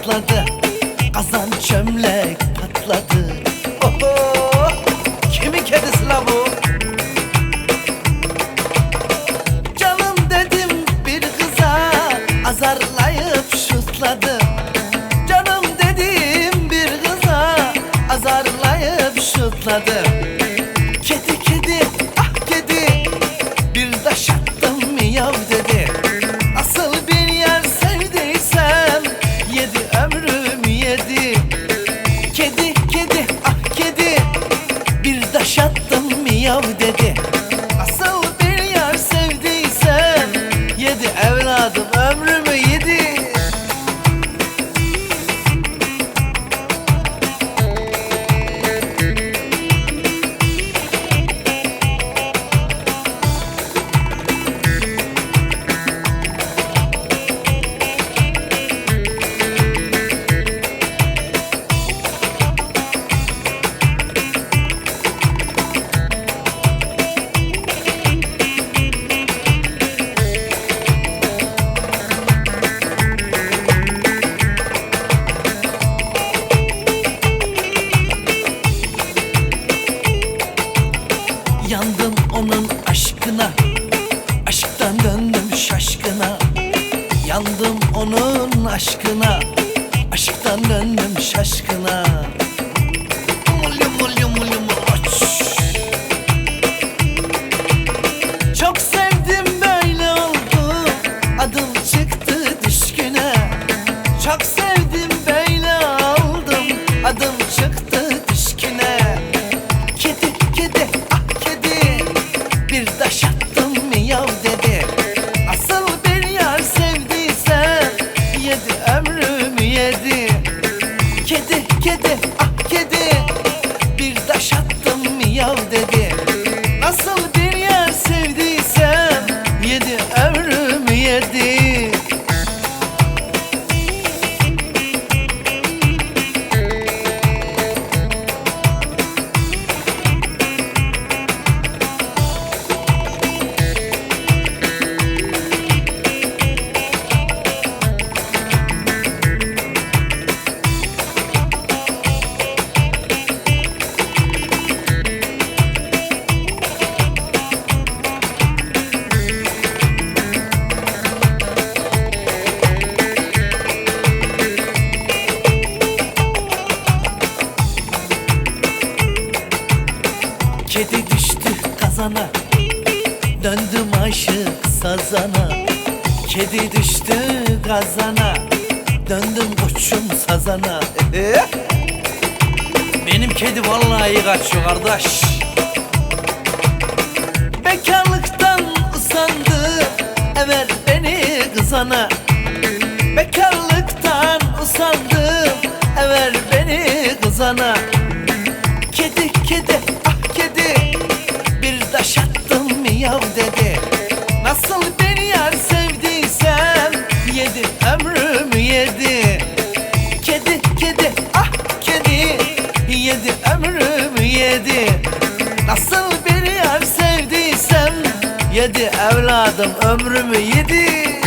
patladı, kazan çömlek patladı. Oho, kimin kedisi la bu? Canım dedim bir kıza, azarlayıp şutladı. Canım dedim bir kıza, azarlayıp şutladı. Kedi kedi, ah kedi, bir taş attım miyav dedi. Nasıl bir yer sevdiysem, yedi ömrüm yedi. Kedi kedi, ah kedi, bir taş attım miyav dedi. Nasıl bir yer sevdiysem, yedi evladım ömrümü yedi. Yandım onun aşkına, aşktan döndüm şaşkına. Yandım onun aşkına, aşktan döndüm şaşkına. Mulyu mulyu mulyu mulyu. Çok sevdim böyle oldu, adım çıktı düşküne. Çok sevdim böyle oldum, adım çıktı düşküne. Kedi kedi, bir taş attım miyav dedi. Asıl bir yar sevdiysem, yedi ömrümü yedi. Kedi kedi, ah kedi, bir taş attım miyav dedi. Nasıl bir yer sevdiysem, yedi ömrümü yedi. Kedi düştü kazana, döndüm aşık sazana. Kedi düştü kazana, döndüm koçum sazana. Benim kedi vallahi iyi kaçıyor kardeş. Bekarlıktan usandı, ever beni kızana. Bekarlıktan usandım, ever beni kızana. Kedi kedi, ah kedi, bir taş attım miyav dedi. Nasıl bir yer sevdiysem, yedi ömrümü yedi. Kedi kedi, ah kedi, yedi ömrümü yedi. Nasıl bir yer sevdiysem, yedi evladım ömrümü yedi.